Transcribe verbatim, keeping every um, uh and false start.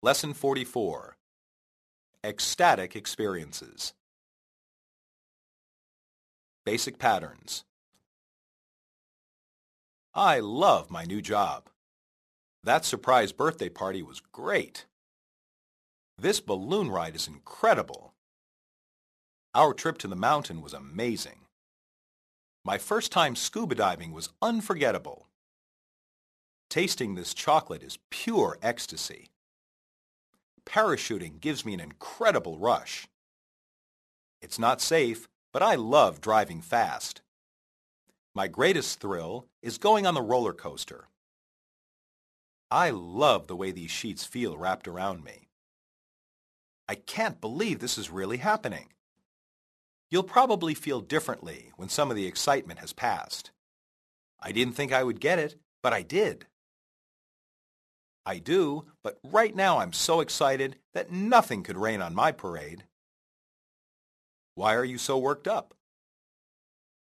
Lesson forty-four. Ecstatic Experiences. Basic Patterns. I love my new job. That surprise birthday party was great. This balloon ride is incredible. Our trip to the mountain was amazing. My first time scuba diving was unforgettable. Tasting this chocolate is pure ecstasy. Parachuting gives me an incredible rush. It's not safe, but I love driving fast. My greatest thrill is going on the roller coaster. I love the way these sheets feel wrapped around me. I can't believe this is really happening. You'll probably feel differently when some of the excitement has passed. I didn't think I would get it, but I did. I do, but right now I'm so excited that nothing could rain on my parade. Why are you so worked up?